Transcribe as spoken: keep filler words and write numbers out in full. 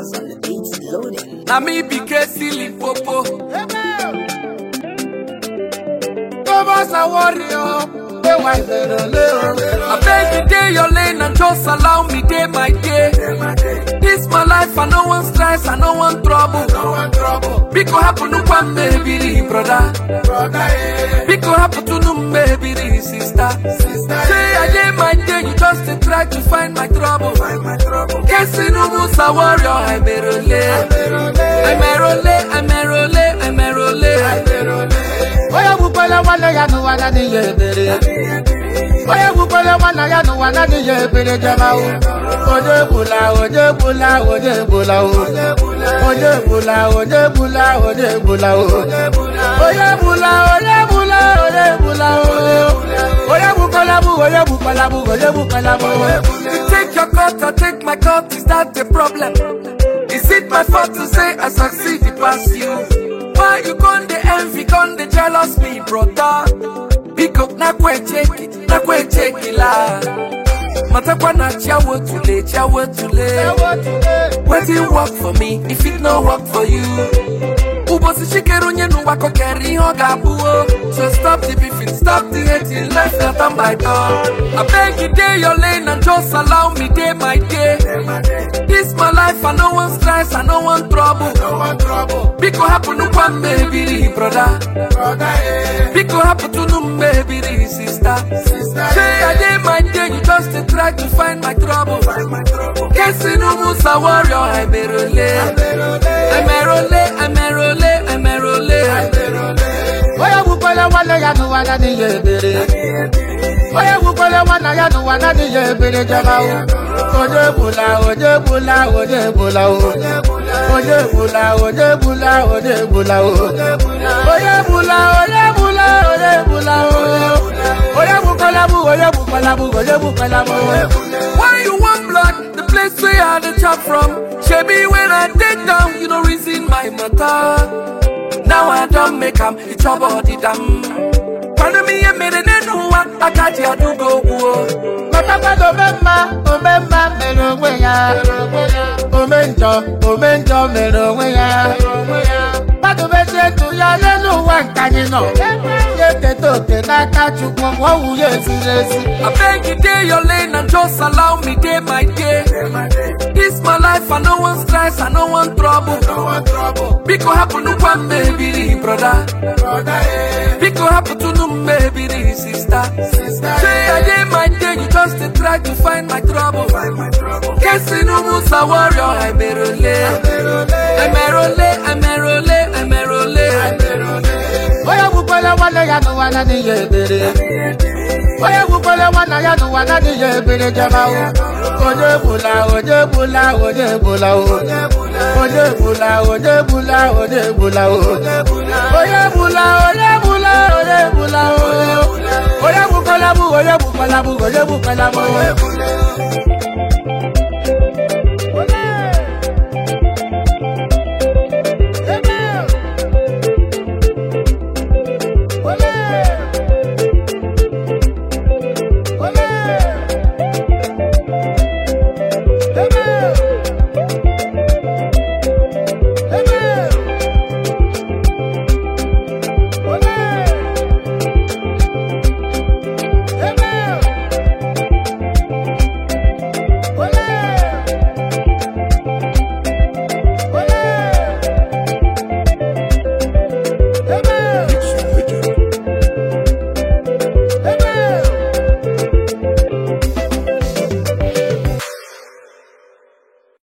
Bars on the beats loading. Na me be silly popo. Thomas a warrior. I beg you day your lane and just allow me day my day. This my life, I no one stress, I no one trouble. Because happen to one baby brother. Because happen to no baby sister. Say I day my day, you just to try to find my trouble. Guess you know who's a warrior. I'm a role, I'm a role, I'm a role, I'm a role. Oya bupala wana ya no wana ni yebere. Oya bupala wana ya no wana ni yebere jama o. Oje bula, oje bula, oje bula o. Oje bula, oje bula, oje bula o. Oya bula, oya bula, oje bula o. Oya bupala bu, oya bupala bu, oya bupala bu. You take your cut, I take my cut. Is that the problem? Is it my fault to say I succeed past you? Why you con the envy, con the jealous me, brother? Pick up na kwe check it, na kwe check it la. Matakwa na chawo tule, chawo tule. What it work for me, if it no work for you? Ubosi shikeru nye nuwa ko keri hoga buo. So stop the beefing, stop the hating, left not on my door. I beg you day your lane and just allow me day my day. This my life, I no one stress, I no one trouble. Because happen to one baby brother. Because happen to no baby sister. Say I day my day, you just to try to find my trouble. Guess you know who's a warrior. I'm a role, I'm a role, I'm a role, I'm a role. Oya bupala wana ya no wana ni yebere. Oya bupala wana ya no wana ni yebere jama o. Oje bula, oje bula, oje bula o. Oje bula, oje bula, oje bula o. Oye bula, oye bula, oje bula o. Oya bupala bu, oya bupala bu, oje bupala bu. Why you want blood? The place where I had the chop from. Shebi when I take down, you know reason my matter. Now I don't make am, it's your body damn. When me a made a no one, I got you to go. Matapa do memma, o memma mero weya. O mento, o mento mero weya. Padu bese tu ya lenu wankani no. Yeke toke na kachu kwa wawu yesi yesi. I beg you day your lane and just allow me day my day. This my life, I no one stress, I no one trouble. Because happen to one baby brother. Because happen to no baby sister. Say I day my day, you just to try to find my trouble. Guess you know who's a warrior. I'm a role, I'm a role, I'm a role, I'm a role. Oya bupala wana ya no wana ni yebere. Oya bupala wana ya no wana ni yebere jama o. Oje bula, oje bula, oje bula o. Oje bula, oje bula, oje bula o. Oye bula, oye bula, oje bula o. Oya bupala bu, oya bupala bu, oje bupala bu.